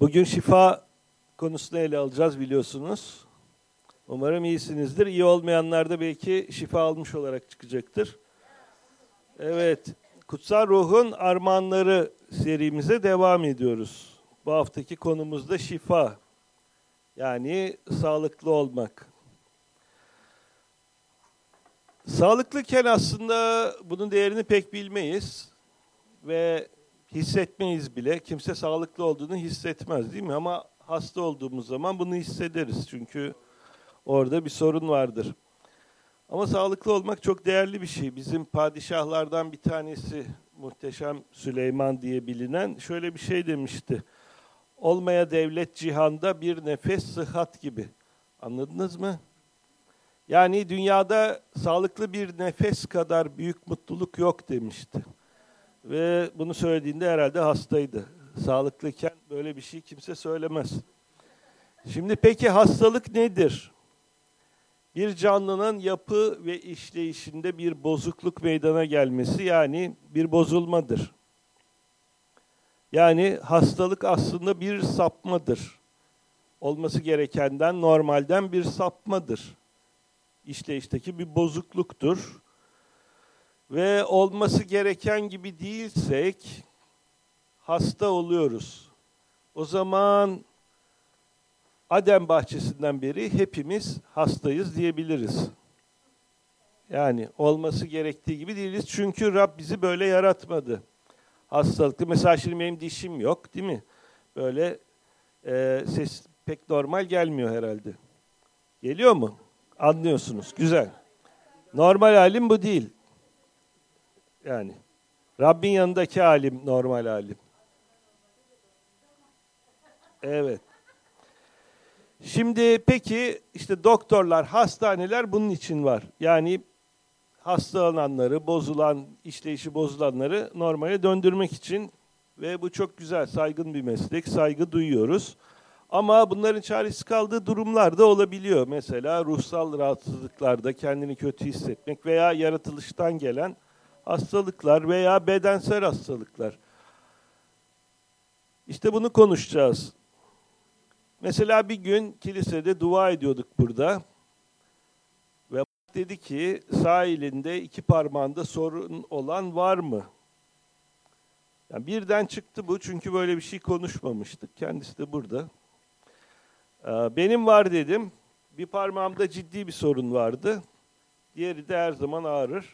Bugün şifa konusunu ele alacağız biliyorsunuz. Umarım iyisinizdir. İyi olmayanlar da belki şifa almış olarak çıkacaktır. Evet, Kutsal Ruh'un Armağanları serimize devam ediyoruz. Bu haftaki konumuz da şifa. Yani sağlıklı olmak. Sağlıklıyken aslında bunun değerini pek bilmeyiz ve hissetmeyiz bile. Kimse sağlıklı olduğunu hissetmez, değil mi? Ama hasta olduğumuz zaman bunu hissederiz. Çünkü orada bir sorun vardır. Ama sağlıklı olmak çok değerli bir şey. Bizim padişahlardan bir tanesi, Muhteşem Süleyman diye bilinen, şöyle bir şey demişti. Olmaya devlet cihanda bir nefes sıhhat gibi. Anladınız mı? Yani dünyada sağlıklı bir nefes kadar büyük mutluluk yok demişti. Ve bunu söylediğinde herhalde hastaydı. Sağlıklıyken böyle bir şey kimse söylemez. Şimdi peki hastalık nedir? Bir canlının yapı ve işleyişinde bir bozukluk meydana gelmesi, yani bir bozulmadır. Yani hastalık aslında bir sapmadır. Olması gerekenden, normalden bir sapmadır. İşleyişteki bir bozukluktur. Ve olması gereken gibi değilsek hasta oluyoruz. O zaman Adem bahçesinden beri hepimiz hastayız diyebiliriz. Yani olması gerektiği gibi değiliz. Çünkü Rab bizi böyle yaratmadı. Hastalıklı. Mesela şimdi benim dişim yok, değil mi? Böyle ses pek normal gelmiyor herhalde. Geliyor mu? Anlıyorsunuz. Güzel. Normal halim bu değil. Yani Rabbin yanındaki halim normal halim. Evet. Şimdi peki işte doktorlar, hastaneler bunun için var. Yani hastalananları, bozulan, işleyişi bozulanları normale döndürmek için ve bu çok güzel, saygın bir meslek, saygı duyuyoruz. Ama bunların çaresiz kaldığı durumlar da olabiliyor. Mesela ruhsal rahatsızlıklarda kendini kötü hissetmek veya yaratılıştan gelen hastalıklar veya bedensel hastalıklar. İşte bunu konuşacağız. Mesela bir gün kilisede dua ediyorduk burada. Ve dedi ki sağ elinde 2 parmağında sorun olan var mı? Yani birden çıktı bu, çünkü böyle bir şey konuşmamıştık. Kendisi de burada. Benim var dedim. Bir parmağımda ciddi bir sorun vardı. Diğeri de her zaman ağrır.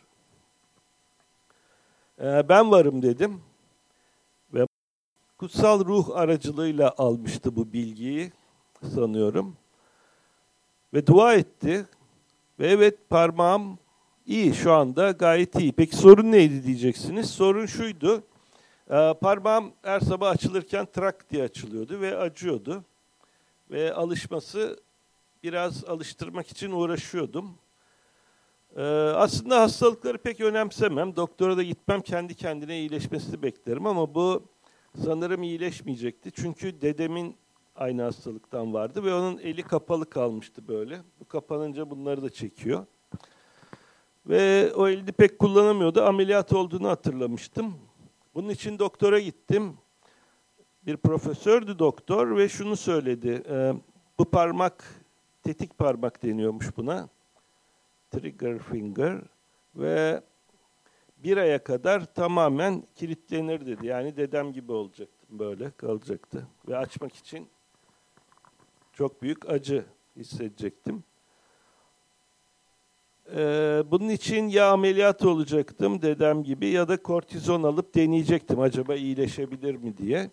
Ben varım dedim. Ve Kutsal Ruh aracılığıyla almıştı bu bilgiyi sanıyorum. Ve dua etti. Ve evet, parmağım iyi, şu anda gayet iyi. Peki sorun neydi diyeceksiniz. Sorun şuydu. Parmağım her sabah açılırken trak diye açılıyordu ve acıyordu. Ve alışması, biraz alıştırmak için uğraşıyordum. Aslında hastalıkları pek önemsemem. Doktora da gitmem, kendi kendine iyileşmesini beklerim ama bu sanırım iyileşmeyecekti. Çünkü dedemin aynı hastalıktan vardı ve onun eli kapalı kalmıştı böyle. Bu kapanınca bunları da çekiyor. Ve o elini pek kullanamıyordu. Ameliyat olduğunu hatırlamıştım. Bunun için doktora gittim. Bir profesördü doktor ve şunu söyledi. Bu parmak, tetik parmak deniyormuş buna. Trigger finger. Ve 1 aya kadar tamamen kilitlenir dedi. Yani dedem gibi olacaktım, böyle kalacaktı. Ve açmak için çok büyük acı hissedecektim. Bunun için ya ameliyat olacaktım dedem gibi ya da kortizon alıp deneyecektim acaba iyileşebilir mi diye.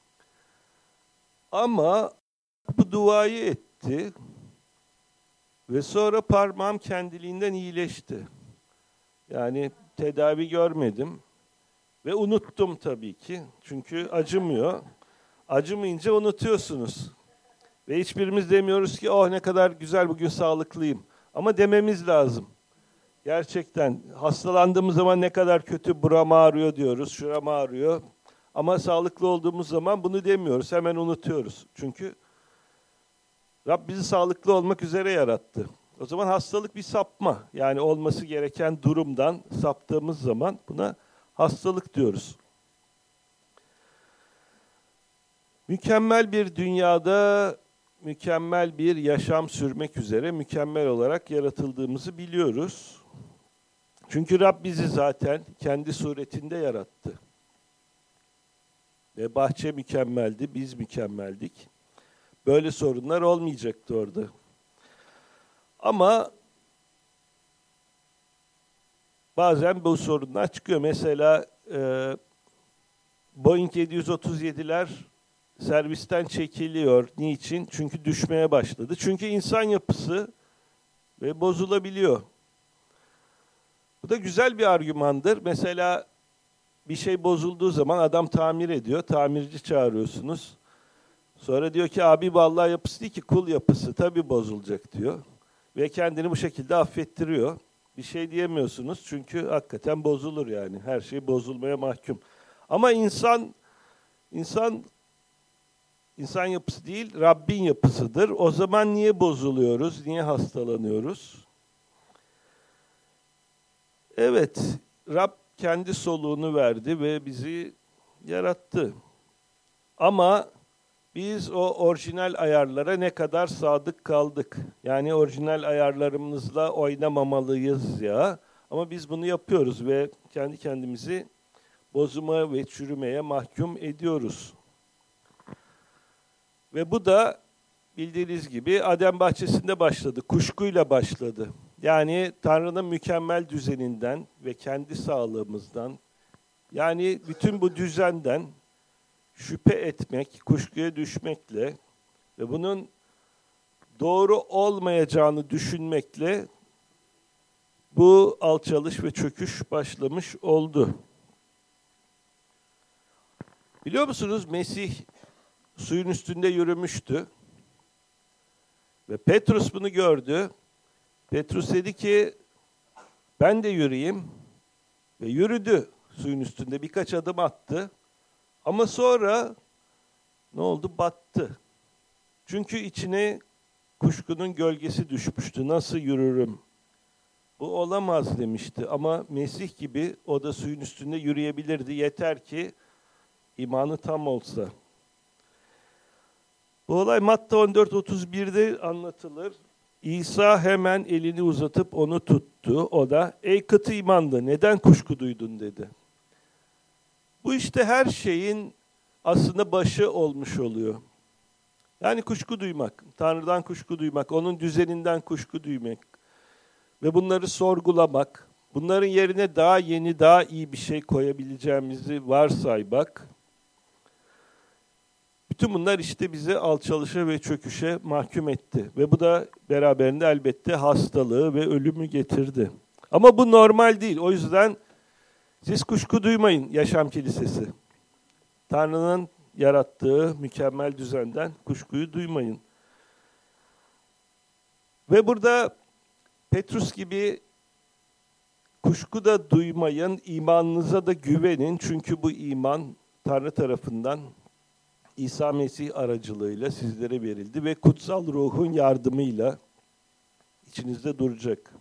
Ama bu duayı etti ve sonra parmağım kendiliğinden iyileşti. Yani tedavi görmedim ve unuttum tabii ki. Çünkü acımıyor. Acımayınca unutuyorsunuz. Ve hiçbirimiz demiyoruz ki oh ne kadar güzel bugün sağlıklıyım. Ama dememiz lazım. Gerçekten hastalandığımız zaman ne kadar kötü, buram ağrıyor diyoruz, şuram ağrıyor. Ama sağlıklı olduğumuz zaman bunu demiyoruz, hemen unutuyoruz. Çünkü Rab bizi sağlıklı olmak üzere yarattı. O zaman hastalık bir sapma. Yani olması gereken durumdan saptığımız zaman buna hastalık diyoruz. Mükemmel bir dünyada mükemmel bir yaşam sürmek üzere mükemmel olarak yaratıldığımızı biliyoruz. Çünkü Rab bizi zaten kendi suretinde yarattı. Ve bahçe mükemmeldi, biz mükemmeldik. Böyle sorunlar olmayacaktı orada. Ama bazen bu sorunlar çıkıyor. Mesela Boeing 737'ler servisten çekiliyor. Niçin? Çünkü düşmeye başladı. Çünkü insan yapısı ve bozulabiliyor. Bu da güzel bir argümandır. Mesela bir şey bozulduğu zaman adam tamir ediyor. Tamirci çağırıyorsunuz. Sonra diyor ki abi vallahi yapısı değil ki kul yapısı. Tabii bozulacak diyor. Ve kendini bu şekilde affettiriyor. Bir şey diyemiyorsunuz çünkü hakikaten bozulur yani. Her şey bozulmaya mahkum. Ama insan yapısı değil, Rabbin yapısıdır. O zaman niye bozuluyoruz, niye hastalanıyoruz? Evet, Rab kendi soluğunu verdi ve bizi yarattı. Ama biz o orijinal ayarlara ne kadar sadık kaldık? Yani orijinal ayarlarımızla oynamamalıyız ya. Ama biz bunu yapıyoruz ve kendi kendimizi bozuma ve çürümeye mahkum ediyoruz. Ve bu da bildiğiniz gibi Adem bahçesinde başladı, kuşkuyla başladı. Yani Tanrı'nın mükemmel düzeninden ve kendi sağlığımızdan, yani bütün bu düzenden şüphe etmek, kuşkuya düşmekle ve bunun doğru olmayacağını düşünmekle bu alçalış ve çöküş başlamış oldu. Biliyor musunuz Mesih suyun üstünde yürümüştü ve Petrus bunu gördü. Petrus dedi ki ben de yürüyeyim ve yürüdü suyun üstünde birkaç adım attı. Ama sonra ne oldu? Battı. Çünkü içine kuşkunun gölgesi düşmüştü. Nasıl yürürüm? Bu olamaz demişti. Ama Mesih gibi o da suyun üstünde yürüyebilirdi. Yeter ki imanı tam olsa. Bu olay Matta 14:31'de anlatılır. İsa hemen elini uzatıp onu tuttu. O da ey katı imanlı neden kuşku duydun dedi. Bu işte her şeyin aslında başı olmuş oluyor. Yani kuşku duymak, Tanrı'dan kuşku duymak, onun düzeninden kuşku duymak ve bunları sorgulamak, bunların yerine daha yeni, daha iyi bir şey koyabileceğimizi varsaymak. Bütün bunlar işte bizi alçalışa ve çöküşe mahkum etti. Ve bu da beraberinde elbette hastalığı ve ölümü getirdi. Ama bu normal değil. O yüzden siz kuşku duymayın Yaşam Kilisesi. Tanrı'nın yarattığı mükemmel düzenden kuşkuyu duymayın. Ve burada Petrus gibi kuşku da duymayın, imanınıza da güvenin. Çünkü bu iman Tanrı tarafından İsa Mesih aracılığıyla sizlere verildi ve kutsal ruhun yardımıyla içinizde duracak.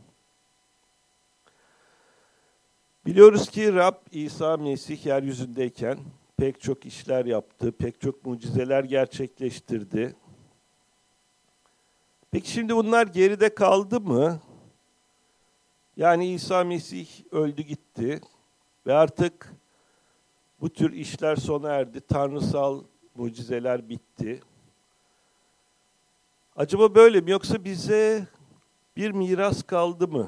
Biliyoruz ki Rab İsa Mesih yeryüzündeyken pek çok işler yaptı, pek çok mucizeler gerçekleştirdi. Peki şimdi bunlar geride kaldı mı? Yani İsa Mesih öldü gitti ve artık bu tür işler sona erdi, tanrısal mucizeler bitti. Acaba böyle mi yoksa bize bir miras kaldı mı?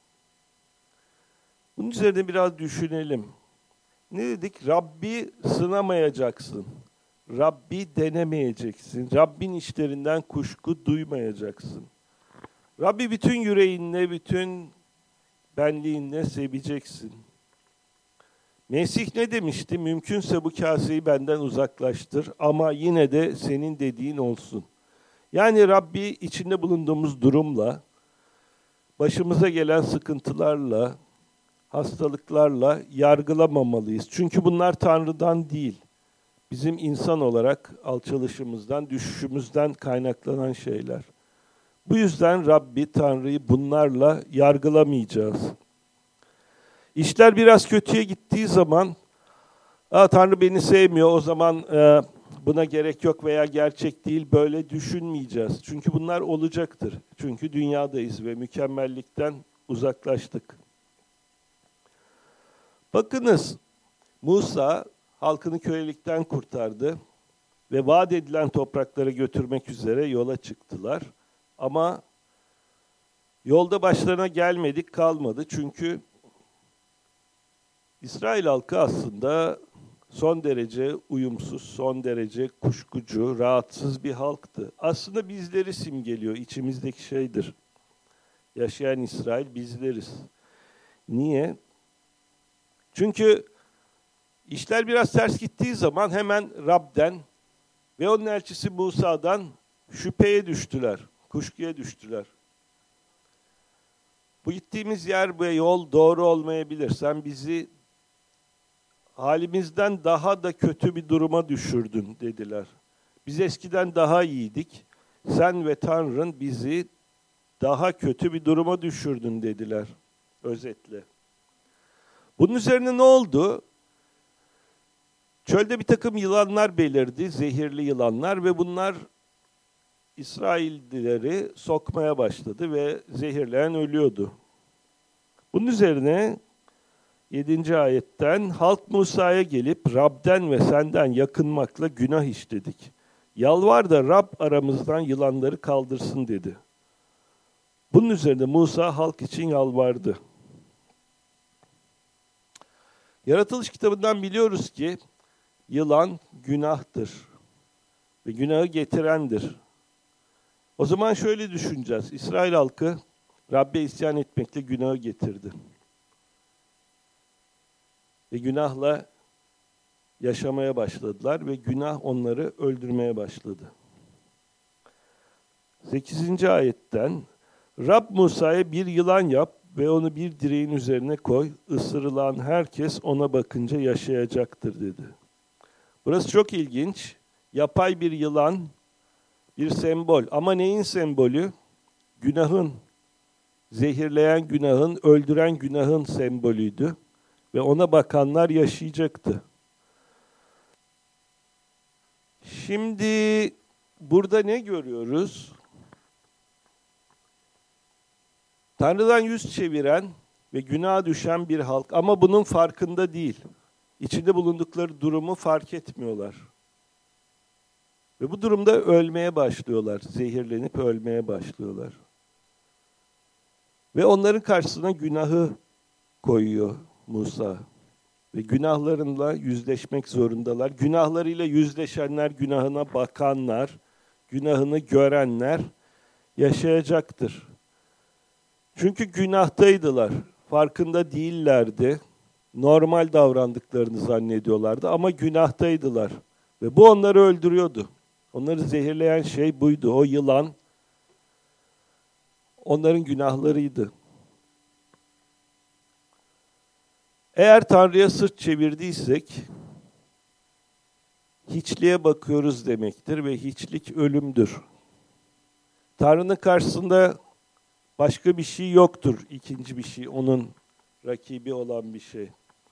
Bunun üzerine biraz düşünelim. Ne dedik? Rabbi sınamayacaksın. Rabbi denemeyeceksin. Rabbin işlerinden kuşku duymayacaksın. Rabbi bütün yüreğinle, bütün benliğinle seveceksin. Mesih ne demişti? Mümkünse bu kaseyi benden uzaklaştır ama yine de senin dediğin olsun. Yani Rabbi içinde bulunduğumuz durumla, başımıza gelen sıkıntılarla, hastalıklarla yargılamamalıyız. Çünkü bunlar Tanrı'dan değil, bizim insan olarak alçalışımızdan, düşüşümüzden kaynaklanan şeyler. Bu yüzden Rabbi, Tanrı'yı bunlarla yargılamayacağız. İşler biraz kötüye gittiği zaman, Tanrı beni sevmiyor, o zaman buna gerek yok veya gerçek değil, böyle düşünmeyeceğiz. Çünkü bunlar olacaktır. Çünkü dünyadayız ve mükemmellikten uzaklaştık. Bakınız, Musa halkını kölelikten kurtardı ve vaat edilen topraklara götürmek üzere yola çıktılar. Ama yolda başlarına gelmedik kalmadı. Çünkü İsrail halkı aslında son derece uyumsuz, son derece kuşkucu, rahatsız bir halktı. Aslında bizleri simgeliyor, içimizdeki şeydir. Yaşayan İsrail bizleriz. Niye? Çünkü işler biraz ters gittiği zaman hemen Rab'den ve onun elçisi Musa'dan şüpheye düştüler, kuşkuya düştüler. Bu gittiğimiz yer ve yol doğru olmayabilir. Sen bizi halimizden daha da kötü bir duruma düşürdün dediler. Biz eskiden daha iyiydik. Sen ve Tanrın bizi daha kötü bir duruma düşürdün dediler. Özetle. Bunun üzerine ne oldu? Çölde bir takım yılanlar belirdi, zehirli yılanlar ve bunlar İsraillileri sokmaya başladı ve zehirleyen ölüyordu. Bunun üzerine 7. ayetten halk Musa'ya gelip Rab'den ve senden yakınmakla günah işledik. Yalvar da Rab aramızdan yılanları kaldırsın dedi. Bunun üzerine Musa halk için yalvardı. Yaratılış kitabından biliyoruz ki yılan günahtır ve günahı getirendir. O zaman şöyle düşüneceğiz. İsrail halkı Rab'be isyan etmekle günahı getirdi. Ve günahla yaşamaya başladılar ve günah onları öldürmeye başladı. 8. ayetten Rab Musa'ya bir yılan yap ve onu bir direğin üzerine koy. Isırılan herkes ona bakınca yaşayacaktır dedi. Burası çok ilginç. Yapay bir yılan, bir sembol. Ama neyin sembolü? Günahın, zehirleyen günahın, öldüren günahın sembolüydü. Ve ona bakanlar yaşayacaktı. Şimdi burada ne görüyoruz? Tanrı'dan yüz çeviren ve günaha düşen bir halk ama bunun farkında değil. İçinde bulundukları durumu fark etmiyorlar. Ve bu durumda ölmeye başlıyorlar. Zehirlenip ölmeye başlıyorlar. Ve onların karşısına günahı koyuyor Musa. Ve günahlarıyla yüzleşmek zorundalar. Günahlarıyla yüzleşenler, günahına bakanlar, günahını görenler yaşayacaktır. Çünkü günahtaydılar. Farkında değillerdi. Normal davrandıklarını zannediyorlardı ama günahtaydılar. Ve bu onları öldürüyordu. Onları zehirleyen şey buydu. O yılan onların günahlarıydı. Eğer Tanrı'ya sırt çevirdiysek, hiçliğe bakıyoruz demektir ve hiçlik ölümdür. Tanrı'nın karşısında başka bir şey yoktur, ikinci bir şey, onun rakibi olan bir şey.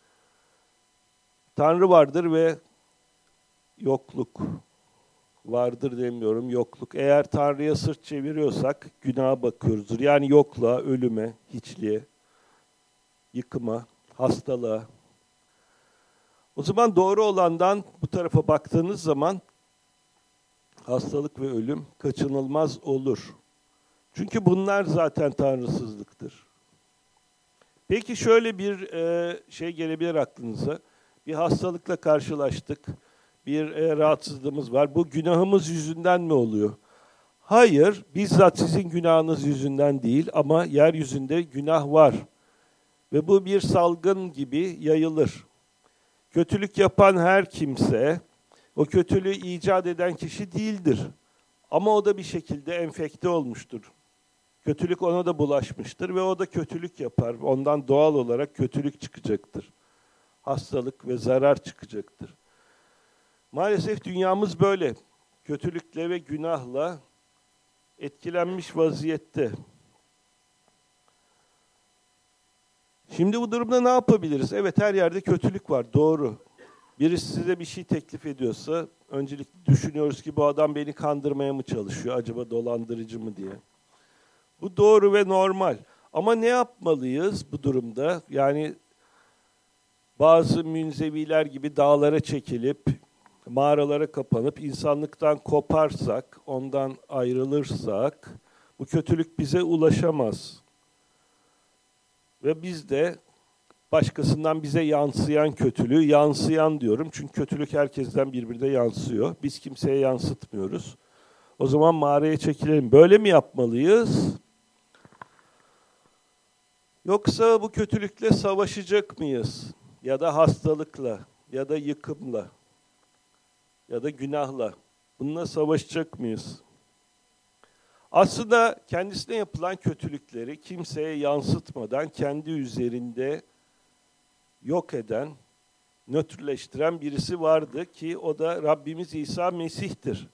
Tanrı vardır ve yokluk. Vardır demiyorum, yokluk. Eğer Tanrı'ya sırt çeviriyorsak günaha bakıyoruzdur. Yani yokluğa, ölüme, hiçliğe, yıkıma, hastalığa. O zaman doğru olandan bu tarafa baktığınız zaman hastalık ve ölüm kaçınılmaz olur. Çünkü bunlar zaten tanrısızlıktır. Peki şöyle bir şey gelebilir aklınıza. Bir hastalıkla karşılaştık. Bir rahatsızlığımız var. Bu günahımız yüzünden mi oluyor? Hayır, bizzat sizin günahınız yüzünden değil ama yeryüzünde günah var. Ve bu bir salgın gibi yayılır. Kötülük yapan her kimse, o kötülüğü icat eden kişi değildir. Ama o da bir şekilde enfekte olmuştur. Kötülük ona da bulaşmıştır ve o da kötülük yapar. Ondan doğal olarak kötülük çıkacaktır. Hastalık ve zarar çıkacaktır. Maalesef dünyamız böyle. Kötülükle ve günahla etkilenmiş vaziyette. Şimdi bu durumda ne yapabiliriz? Evet, her yerde kötülük var, doğru. Birisi size bir şey teklif ediyorsa öncelikle düşünüyoruz ki bu adam beni kandırmaya mı çalışıyor, acaba dolandırıcı mı diye. Bu doğru ve normal. Ama ne yapmalıyız bu durumda? Yani bazı münzeviler gibi dağlara çekilip, mağaralara kapanıp insanlıktan koparsak, ondan ayrılırsak bu kötülük bize ulaşamaz. Ve biz de başkasından bize yansıyan kötülüğü, yansıyan diyorum çünkü kötülük herkesten birbirine yansıyor. Biz kimseye yansıtmıyoruz. O zaman mağaraya çekilelim. Böyle mi yapmalıyız? Yoksa bu kötülükle savaşacak mıyız? Ya da hastalıkla, ya da yıkımla, ya da günahla. Bununla savaşacak mıyız? Aslında kendisine yapılan kötülükleri kimseye yansıtmadan kendi üzerinde yok eden, nötrleştiren birisi vardı ki o da Rabbimiz İsa Mesih'tir.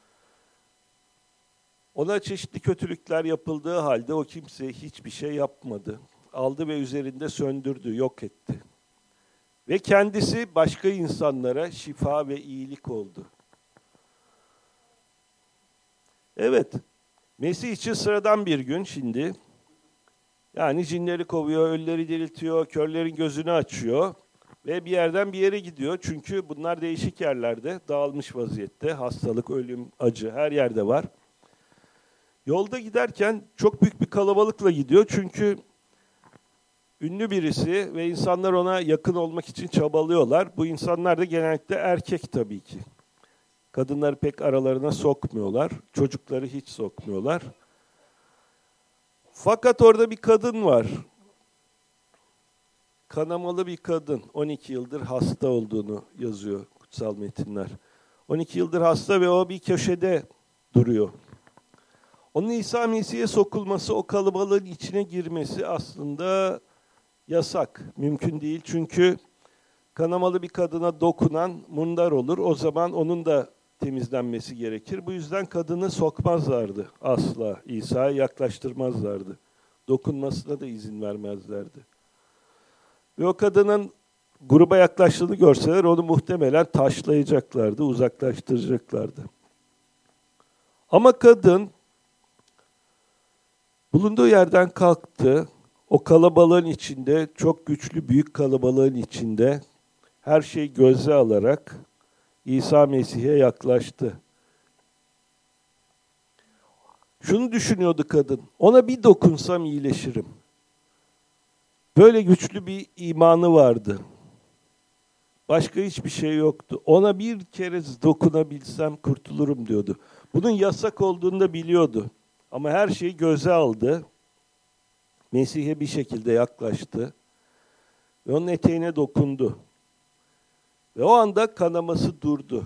Ona çeşitli kötülükler yapıldığı halde o kimseye hiçbir şey yapmadı. Aldı ve üzerinde söndürdü, yok etti. Ve kendisi başka insanlara şifa ve iyilik oldu. Evet, Mesih için sıradan bir gün şimdi. Yani cinleri kovuyor, ölüleri diriltiyor, körlerin gözünü açıyor ve bir yerden bir yere gidiyor. Çünkü bunlar değişik yerlerde, dağılmış vaziyette. Hastalık, ölüm, acı her yerde var. Yolda giderken çok büyük bir kalabalıkla gidiyor. Çünkü ünlü birisi ve insanlar ona yakın olmak için çabalıyorlar. Bu insanlar da genellikle erkek tabii ki. Kadınları pek aralarına sokmuyorlar. Çocukları hiç sokmuyorlar. Fakat orada bir kadın var. Kanamalı bir kadın. 12 yıldır hasta olduğunu yazıyor kutsal metinler. 12 yıldır hasta ve o bir köşede duruyor. Onun İsa Mesih'e sokulması, o kalabalığın içine girmesi aslında yasak. Mümkün değil çünkü kanamalı bir kadına dokunan mundar olur. O zaman onun da temizlenmesi gerekir. Bu yüzden kadını sokmazlardı asla. İsa'ya yaklaştırmazlardı. Dokunmasına da izin vermezlerdi. Ve o kadının gruba yaklaştığını görseler onu muhtemelen taşlayacaklardı, uzaklaştıracaklardı. Ama kadın bulunduğu yerden kalktı. O kalabalığın içinde, çok güçlü büyük kalabalığın içinde her şeyi göze alarak İsa Mesih'e yaklaştı. Şunu düşünüyordu kadın, ona bir dokunsam iyileşirim. Böyle güçlü bir imanı vardı. Başka hiçbir şey yoktu. Ona bir kere dokunabilsem kurtulurum diyordu. Bunun yasak olduğunu da biliyordu. Ama her şeyi göze aldı. Mesih'e bir şekilde yaklaştı. Ve onun eteğine dokundu. Ve o anda kanaması durdu.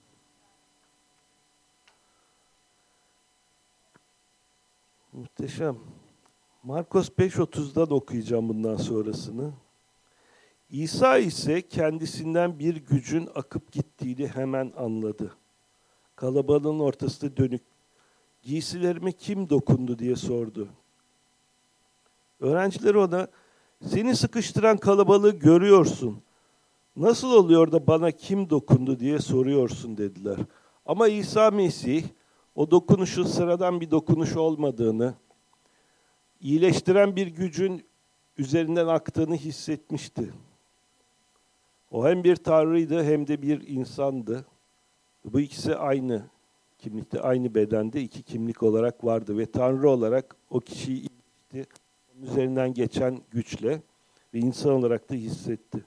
Muhteşem. Markos 5.30'dan okuyacağım bundan sonrasını. İsa ise kendisinden bir gücün akıp gittiğini hemen anladı. Kalabalığın ortasında dönük, giysilerime kim dokundu diye sordu. Öğrenciler ona, seni sıkıştıran kalabalığı görüyorsun. Nasıl oluyor da bana kim dokundu diye soruyorsun dediler. Ama İsa Mesih, o dokunuşun sıradan bir dokunuş olmadığını, iyileştiren bir gücün üzerinden aktığını hissetmişti. O hem bir tanrıydı hem de bir insandı. Bu ikisi aynı kimlikte, aynı bedende iki kimlik olarak vardı ve tanrı olarak o kişiyi iyileşti. Onun üzerinden geçen güçle ve insan olarak da hissetti.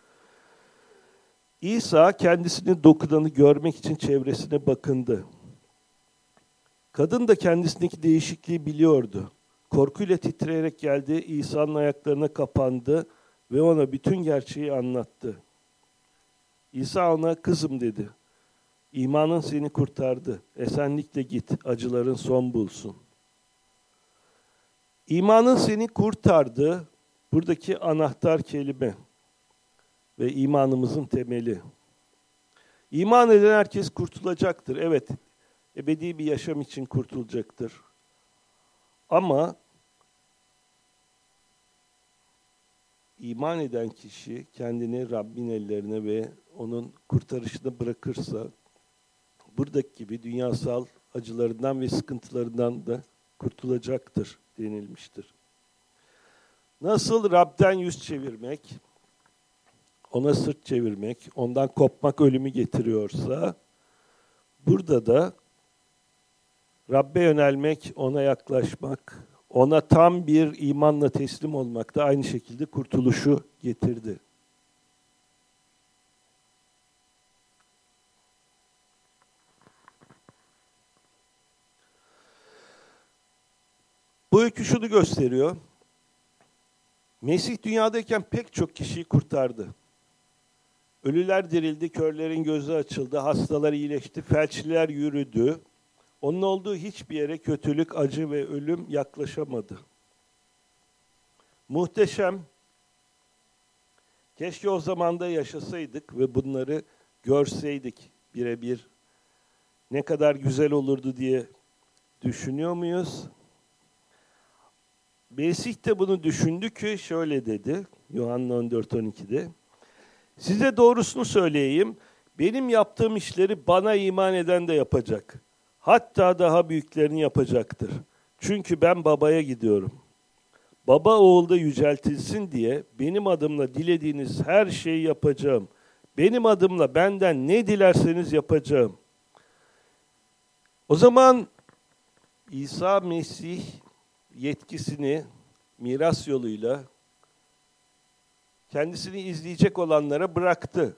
İsa kendisini dokunanı görmek için çevresine bakındı. Kadın da kendisindeki değişikliği biliyordu. Korkuyla titreyerek geldi, İsa'nın ayaklarına kapandı ve ona bütün gerçeği anlattı. İsa ona, kızım dedi, İmanın seni kurtardı, esenlikle git, acıların son bulsun. İmanın seni kurtardı, buradaki anahtar kelime ve imanımızın temeli. İman eden herkes kurtulacaktır, evet, ebedi bir yaşam için kurtulacaktır. Ama iman eden kişi kendini Rabbin ellerine ve onun kurtarışına bırakırsa, buradaki gibi dünyasal acılarından ve sıkıntılarından da kurtulacaktır denilmiştir. Nasıl Rab'den yüz çevirmek, ona sırt çevirmek, ondan kopmak ölümü getiriyorsa, burada da Rab'be yönelmek, ona yaklaşmak, ona tam bir imanla teslim olmak da aynı şekilde kurtuluşu getirdi. Bu öykü şunu gösteriyor. Mesih dünyadayken pek çok kişiyi kurtardı. Ölüler dirildi, körlerin gözü açıldı, hastalar iyileşti, felçliler yürüdü. Onun olduğu hiçbir yere kötülük, acı ve ölüm yaklaşamadı. Muhteşem. Keşke o zamanda yaşasaydık ve bunları görseydik birebir. Ne kadar güzel olurdu diye düşünüyor muyuz? Mesih de bunu düşündü ki şöyle dedi, Yuhanna 14:12'de. Size doğrusunu söyleyeyim, benim yaptığım işleri bana iman eden de yapacak. Hatta daha büyüklerini yapacaktır. Çünkü ben babaya gidiyorum. Baba oğulda yüceltilsin diye benim adımla dilediğiniz her şeyi yapacağım. Benim adımla benden ne dilerseniz yapacağım. O zaman İsa Mesih yetkisini miras yoluyla kendisini izleyecek olanlara bıraktı.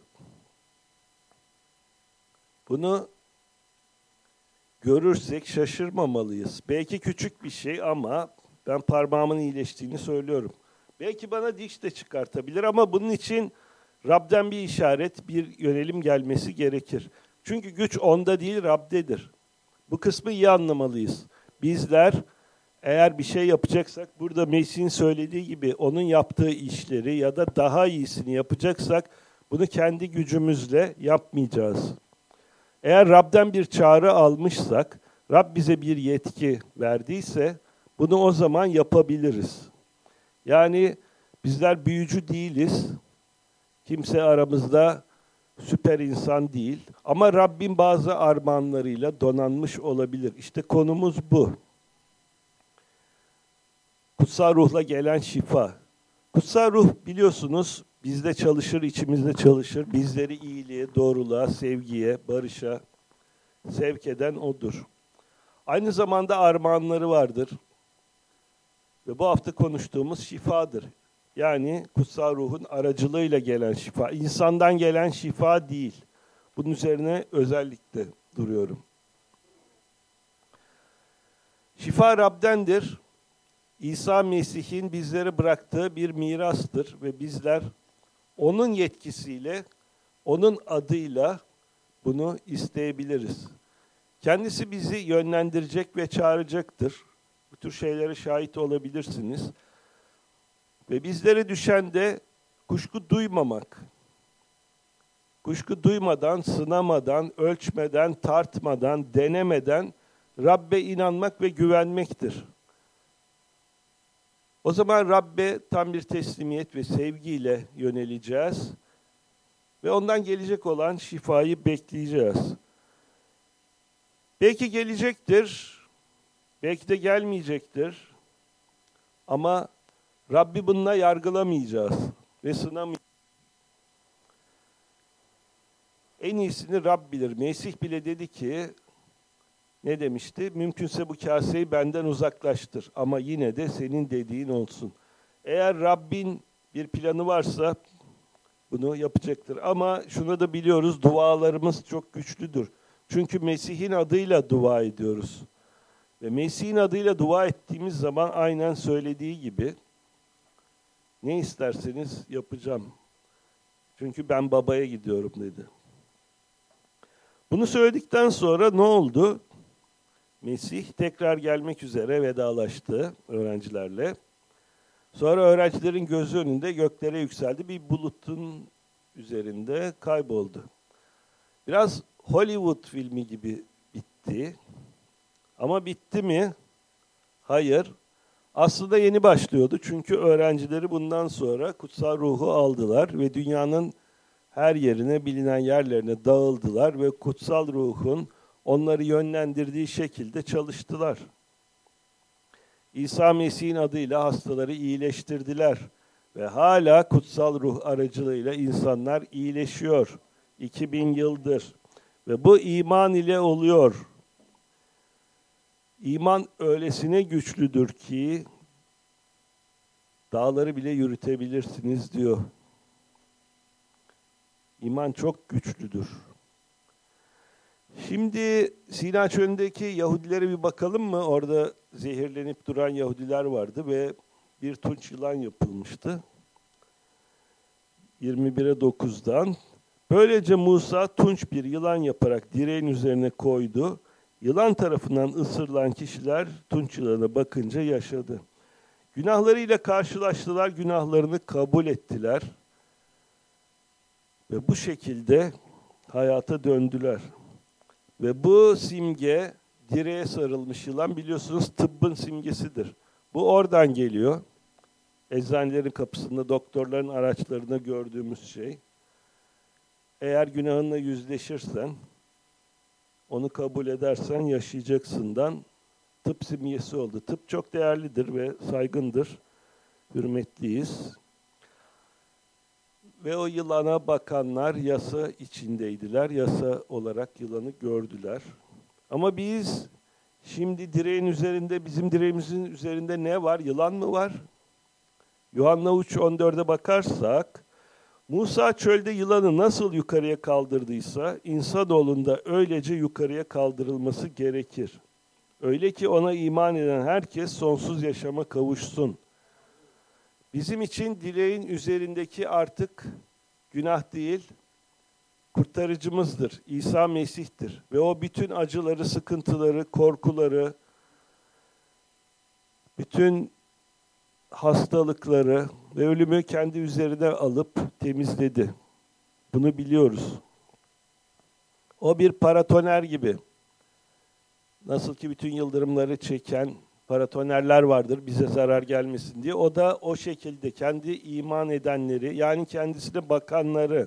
Bunu görürsek şaşırmamalıyız. Belki küçük bir şey ama ben parmağımın iyileştiğini söylüyorum. Belki bana diş de çıkartabilir ama bunun için Rab'den bir işaret, bir yönelim gelmesi gerekir. Çünkü güç onda değil, Rab'dedir. Bu kısmı iyi anlamalıyız. Bizler eğer bir şey yapacaksak, burada Mesih'in söylediği gibi onun yaptığı işleri ya da daha iyisini yapacaksak, bunu kendi gücümüzle yapmayacağız. Eğer Rab'den bir çağrı almışsak, Rab bize bir yetki verdiyse, bunu o zaman yapabiliriz. Yani bizler büyücü değiliz. Kimse aramızda süper insan değil. Ama Rabbin bazı armağanlarıyla donanmış olabilir. İşte konumuz bu. Kutsal ruhla gelen şifa. Kutsal ruh biliyorsunuz bizde çalışır, içimizde çalışır. Bizleri iyiliğe, doğruluğa, sevgiye, barışa sevk eden O'dur. Aynı zamanda armağanları vardır. Ve bu hafta konuştuğumuz şifadır. Yani kutsal ruhun aracılığıyla gelen şifa. İnsandan gelen şifa değil. Bunun üzerine özellikle duruyorum. Şifa Rab'dendir. İsa Mesih'in bizlere bıraktığı bir mirastır ve bizler onun yetkisiyle, onun adıyla bunu isteyebiliriz. Kendisi bizi yönlendirecek ve çağıracaktır. Bu tür şeylere şahit olabilirsiniz. Ve bizlere düşen de kuşku duymamak. Kuşku duymadan, sınamadan, ölçmeden, tartmadan, denemeden Rabbe inanmak ve güvenmektir. O zaman Rabbe tam bir teslimiyet ve sevgiyle yöneleceğiz ve ondan gelecek olan şifayı bekleyeceğiz. Belki gelecektir, belki de gelmeyecektir ama Rabbi bununla yargılamayacağız ve sınamayacağız. En iyisini Rab bilir. Mesih bile dedi ki, ne demişti? Mümkünse bu kaseyi benden uzaklaştır ama yine de senin dediğin olsun. Eğer Rabbin bir planı varsa bunu yapacaktır. Ama şunu da biliyoruz, dualarımız çok güçlüdür. Çünkü Mesih'in adıyla dua ediyoruz. Ve Mesih'in adıyla dua ettiğimiz zaman aynen söylediği gibi, ne isterseniz yapacağım. Çünkü ben babaya gidiyorum dedi. Bunu söyledikten sonra ne oldu? Mesih tekrar gelmek üzere vedalaştı öğrencilerle. Sonra öğrencilerin gözü önünde göklere yükseldi. Bir bulutun üzerinde kayboldu. Biraz Hollywood filmi gibi bitti. Ama bitti mi? Hayır. Aslında yeni başlıyordu çünkü öğrencileri bundan sonra kutsal ruhu aldılar ve dünyanın her yerine, bilinen yerlerine dağıldılar ve kutsal ruhun onları yönlendirdiği şekilde çalıştılar. İsa Mesih'in adıyla hastaları iyileştirdiler ve hala kutsal ruh aracılığıyla insanlar iyileşiyor. 2000 yıldır ve bu iman ile oluyor. İman öylesine güçlüdür ki dağları bile yürütebilirsiniz diyor. İman çok güçlüdür. Şimdi Sina Çölü'ndeki Yahudilere bir bakalım mı? Orada zehirlenip duran Yahudiler vardı ve bir tunç yılan yapılmıştı. 21'e 9'dan. Böylece Musa tunç bir yılan yaparak direğin üzerine koydu. Yılan tarafından ısırılan kişiler tunç yılana bakınca yaşadı. Günahlarıyla karşılaştılar, günahlarını kabul ettiler. Ve bu şekilde hayata döndüler. Ve bu simge, direğe sarılmış yılan biliyorsunuz tıbbın simgesidir. Bu oradan geliyor. Eczanelerin kapısında, doktorların araçlarında gördüğümüz şey. Eğer günahınla yüzleşirsen, onu kabul edersen yaşayacaksından tıp simgesi oldu. Tıp çok değerlidir ve saygındır. Hürmetliyiz. Ve o yılana bakanlar yasa içindeydiler. Yasa olarak yılanı gördüler. Ama biz şimdi direğin üzerinde, bizim direğimizin üzerinde ne var? Yılan mı var? Yuhanna 3:14'e bakarsak, Musa çölde yılanı nasıl yukarıya kaldırdıysa, insanoğlunda öylece yukarıya kaldırılması gerekir. Öyle ki ona iman eden herkes sonsuz yaşama kavuşsun. Bizim için direğin üzerindeki artık günah değil, kurtarıcımızdır. İsa Mesih'tir. Ve o bütün acıları, sıkıntıları, korkuları, bütün hastalıkları ve ölümü kendi üzerine alıp temizledi. Bunu biliyoruz. O bir paratoner gibi. Nasıl ki bütün yıldırımları çeken paratonerler vardır bize zarar gelmesin diye. O da o şekilde kendi iman edenleri, yani kendisine bakanları,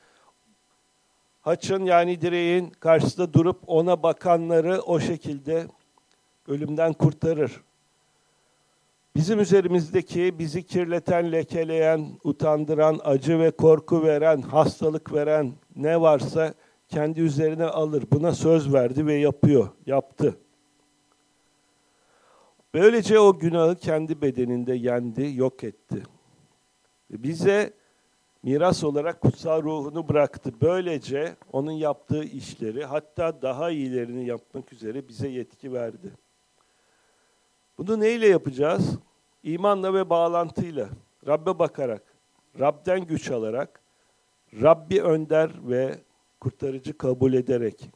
haçın yani direğin karşısında durup ona bakanları o şekilde ölümden kurtarır. Bizim üzerimizdeki bizi kirleten, lekeleyen, utandıran, acı ve korku veren, hastalık veren ne varsa kendi üzerine alır. Buna söz verdi ve yapıyor, yaptı. Böylece o günahı kendi bedeninde yendi, yok etti. Bize miras olarak kutsal ruhunu bıraktı. Böylece onun yaptığı işleri, hatta daha iyilerini yapmak üzere bize yetki verdi. Bunu neyle yapacağız? İmanla ve bağlantıyla, Rabbe bakarak, Rab'den güç alarak, Rabbi önder ve kurtarıcı kabul ederek.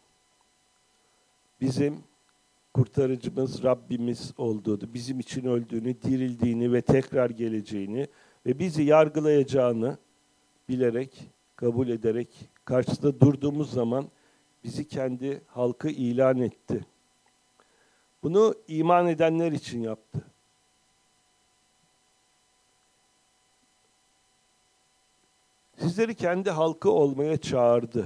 Bizim kurtarıcımız Rabbimiz olduğunu, bizim için öldüğünü, dirildiğini ve tekrar geleceğini ve bizi yargılayacağını bilerek, kabul ederek, karşısında durduğumuz zaman bizi kendi halkı ilan etti. Bunu iman edenler için yaptı. Sizleri kendi halkı olmaya çağırdı.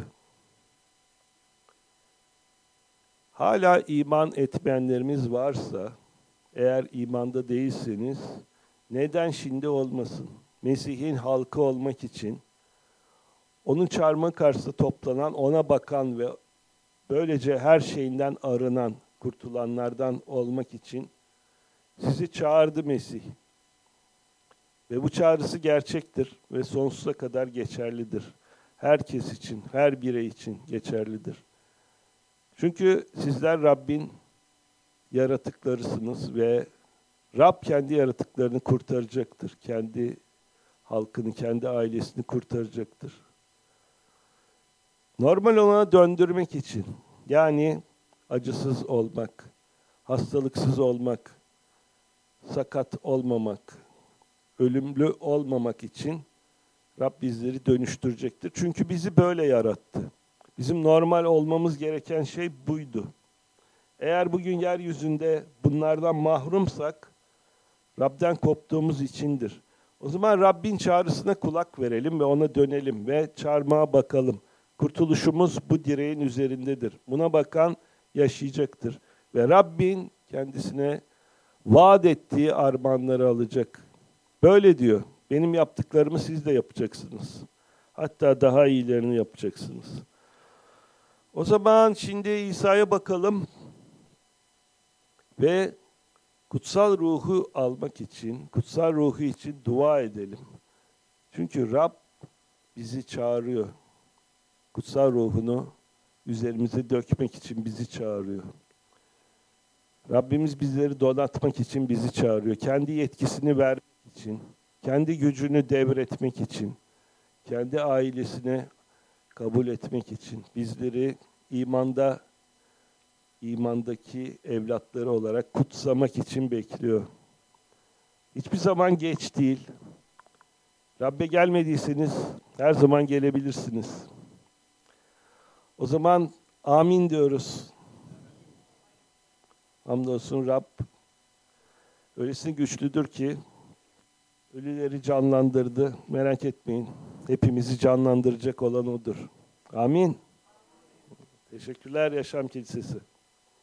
Hala iman etmeyenlerimiz varsa, eğer imanda değilseniz, neden şimdi olmasın? Mesih'in halkı olmak için, onun çağrıma karşısında toplanan, ona bakan ve böylece her şeyinden arınan, kurtulanlardan olmak için sizi çağırdı Mesih. Ve bu çağrısı gerçektir ve sonsuza kadar geçerlidir. Herkes için, her birey için geçerlidir. Çünkü sizler Rabbin yaratıklarısınız ve Rab kendi yaratıklarını kurtaracaktır. Kendi halkını, kendi ailesini kurtaracaktır. Normal olana döndürmek için, yani acısız olmak, hastalıksız olmak, sakat olmamak, ölümlü olmamak için Rab bizleri dönüştürecektir. Çünkü bizi böyle yarattı. Bizim normal olmamız gereken şey buydu. Eğer bugün yeryüzünde bunlardan mahrumsak, Rab'den koptuğumuz içindir. O zaman Rabbin çağrısına kulak verelim ve ona dönelim ve çarmıha bakalım. Kurtuluşumuz bu direğin üzerindedir. Buna bakan yaşayacaktır. Ve Rabbin kendisine vaat ettiği armağanları alacak. Böyle diyor, benim yaptıklarımı siz de yapacaksınız. Hatta daha iyilerini yapacaksınız. O zaman şimdi İsa'ya bakalım ve kutsal ruhu almak için, kutsal ruhu için dua edelim. Çünkü Rab bizi çağırıyor. Kutsal ruhunu üzerimize dökmek için bizi çağırıyor. Rabbimiz bizleri donatmak için bizi çağırıyor. Kendi yetkisini vermek için, kendi gücünü devretmek için, kendi ailesine kabul etmek için bizleri imandaki evlatları olarak kutsamak için bekliyor. Hiçbir zaman geç değil. Rabbe gelmediyseniz her zaman gelebilirsiniz. O zaman amin diyoruz. Hamdolsun Rab öylesine güçlüdür ki ölüleri canlandırdı. Merak etmeyin. Hepimizi canlandıracak olan O'dur. Amin. Teşekkürler Yaşam Kilisesi.